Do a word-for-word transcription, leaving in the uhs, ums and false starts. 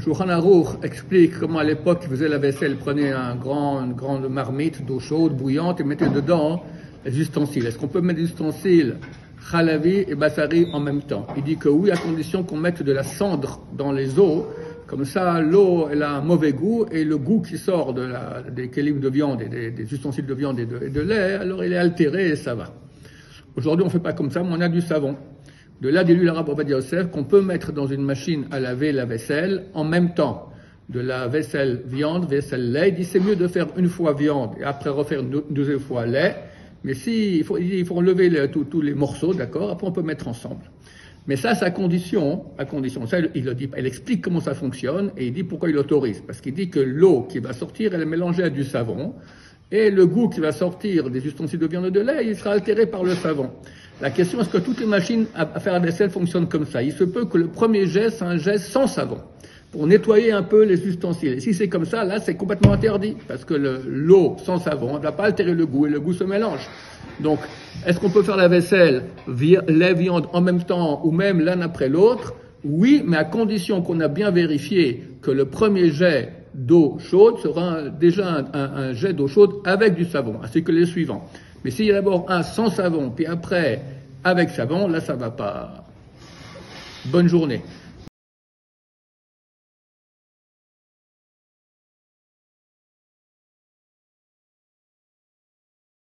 Shulchan Aruch explique comment à l'époque ils faisaient la vaisselle, ils prenaient un grand, une grande marmite d'eau chaude, bouillante, et mettaient dedans les ustensiles. Est-ce qu'on peut mettre des ustensiles Chalavi et Bassari en même temps? Il dit que oui, à condition qu'on mette de la cendre dans les eaux. Comme ça, l'eau, elle a un mauvais goût, et le goût qui sort de la, des kélim de viande et des, des ustensiles de viande et de, et de lait, alors il est altéré et ça va. Aujourd'hui, on ne fait pas comme ça, mais on a du savon. De là, dit lui l'arabe Ovadia Yosef, qu'on peut mettre dans une machine à laver la vaisselle en même temps. De la vaisselle viande, vaisselle lait. Il dit c'est mieux de faire une fois viande et après refaire une deuxième fois lait. Mais si, il faut, il faut enlever les, tous, tous les morceaux, d'accord, après on peut mettre ensemble. Mais ça, c'est à condition, à condition, ça, il le dit, il explique comment ça fonctionne et il dit pourquoi il autorise. Parce qu'il dit que l'eau qui va sortir, elle est mélangée à du savon et le goût qui va sortir des ustensiles de viande et de lait, il sera altéré par le savon. La question, est-ce que toutes les machines à faire la vaisselle fonctionnent comme ça? Il se peut que le premier geste, c'est un geste sans savon pour nettoyer un peu les ustensiles. Et si c'est comme ça, là, c'est complètement interdit parce que le, l'eau sans savon ne va pas altérer le goût et le goût se mélange. Donc, est-ce qu'on peut faire la vaisselle, lait, viande en même temps ou même l'un après l'autre? Oui, mais à condition qu'on a bien vérifié que le premier jet d'eau chaude sera déjà un, un, un jet d'eau chaude avec du savon, ainsi que les suivants. Mais s'il y a d'abord un sans savon, puis après avec savon, là ça va pas. Bonne journée.